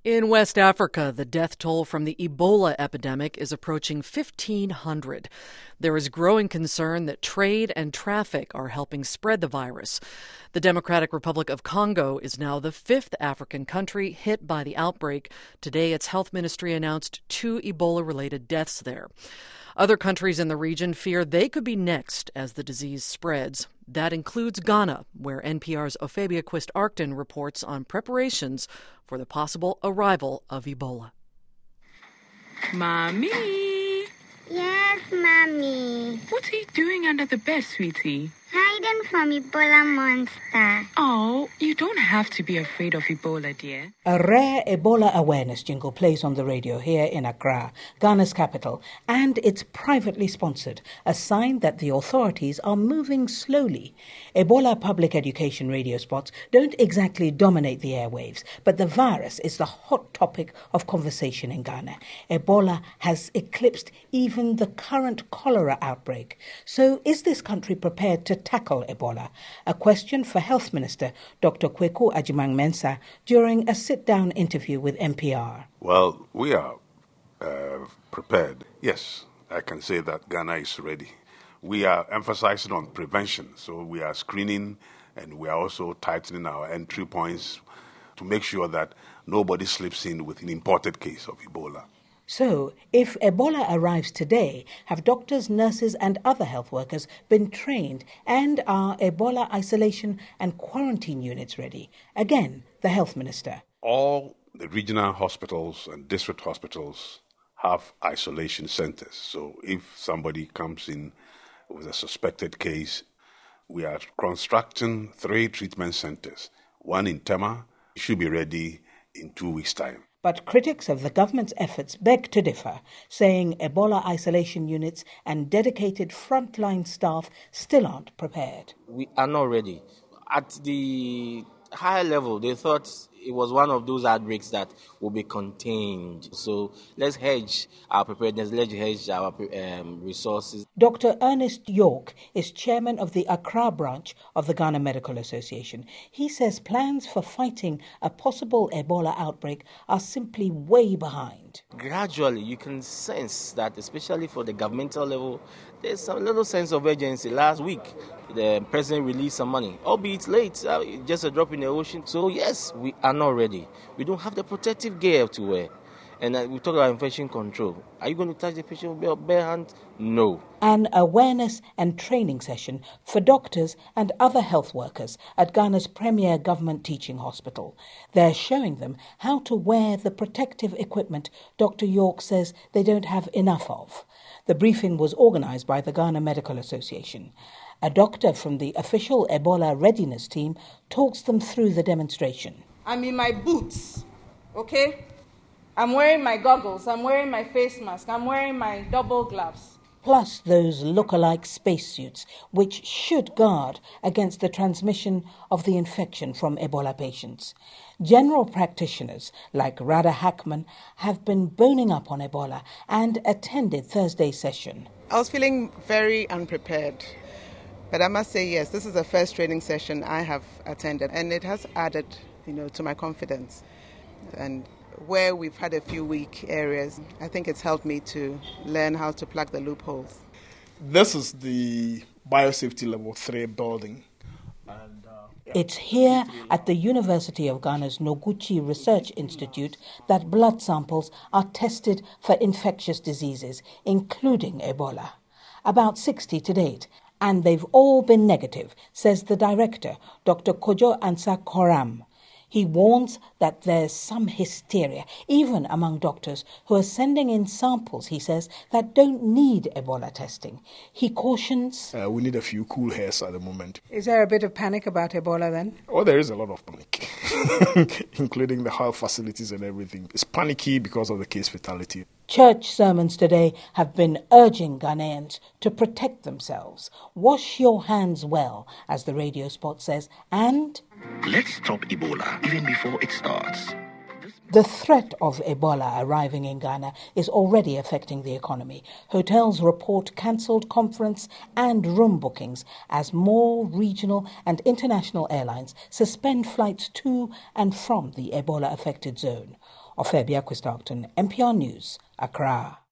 In West Africa, the death toll from the Ebola epidemic is approaching 1,500. There is growing concern that trade and traffic are helping spread the virus. The Democratic Republic of Congo is now the fifth African country hit by the outbreak. Today, its health ministry announced 2 Ebola-related deaths there. Other countries in the region fear they could be next as the disease spreads. That includes Ghana, where NPR's Ophabia Quist-Arcton reports on preparations for the possible arrival of Ebola. Mommy! Yes, Mommy. What are you doing under the bed, sweetie? Hiding from Ebola monster. Oh, you don't have to be afraid of Ebola, dear. A rare Ebola awareness jingle plays on the radio here in Accra, Ghana's capital, and it's privately sponsored, a sign that the authorities are moving slowly. Ebola public education radio spots don't exactly dominate the airwaves, but the virus is the hot topic of conversation in Ghana. Ebola has eclipsed even the current cholera outbreak. So is this country prepared to tackle Ebola? A question for Health Minister Dr. Kweku Agyeman-Mensah during a sit-down interview with NPR. Well, we are prepared. Yes, I can say that Ghana is ready. We are emphasizing on prevention, so we are screening and we are also tightening our entry points to make sure that nobody slips in with an imported case of Ebola. So, if Ebola arrives today, have doctors, nurses and other health workers been trained, and are Ebola isolation and quarantine units ready? Again, the Health Minister. All the regional hospitals and district hospitals have isolation centers. So if somebody comes in with a suspected case, we are constructing 3 treatment centers. One in Tema should be ready in 2 weeks' time. But critics of the government's efforts beg to differ, saying Ebola isolation units and dedicated frontline staff still aren't prepared. We are not ready. At the higher level, they thought it was one of those outbreaks that will be contained. So let's hedge our preparedness, let's hedge our resources. Dr. Ernest York is chairman of the Accra branch of the Ghana Medical Association. He says plans for fighting a possible Ebola outbreak are simply way behind. Gradually, you can sense that, especially for the governmental level, there's a little sense of urgency. Last week, the president released some money, albeit late, just a drop in the ocean. So yes, we are not ready. We don't have the protective gear to wear. And we talk about infection control. Are you going to touch the patient with your bare hand? No. An awareness and training session for doctors and other health workers at Ghana's premier government teaching hospital. They're showing them how to wear the protective equipment Dr. York says they don't have enough of. The briefing was organised by the Ghana Medical Association. A doctor from the official Ebola readiness team talks them through the demonstration. I'm in my boots, okay? I'm wearing my goggles, I'm wearing my face mask, I'm wearing my double gloves. Plus those look-alike spacesuits, which should guard against the transmission of the infection from Ebola patients. General practitioners like Rada Hackman have been boning up on Ebola and attended Thursday's session. I was feeling very unprepared. But I must say, yes, this is the first training session I have attended, and it has added, to my confidence. And where we've had a few weak areas, I think it's helped me to learn how to plug the loopholes. This is the Biosafety Level 3 building. It's here at the University of Ghana's Noguchi Research Institute that blood samples are tested for infectious diseases, including Ebola. About 60 to date. And they've all been negative, says the director, Dr. Kojo Ansah Koram. He warns that there's some hysteria, even among doctors who are sending in samples, he says, that don't need Ebola testing. He cautions... we need a few cool heads at the moment. Is there a bit of panic about Ebola then? Oh, there is a lot of panic, including the health facilities and everything. It's panicky because of the case fatality. Church sermons today have been urging Ghanaians to protect themselves. Wash your hands well, as the radio spot says, and... Let's stop Ebola even before it starts. The threat of Ebola arriving in Ghana is already affecting the economy. Hotels report cancelled conference and room bookings as more regional and international airlines suspend flights to and from the Ebola-affected zone. Ofebia Christopton, NPR News, Accra.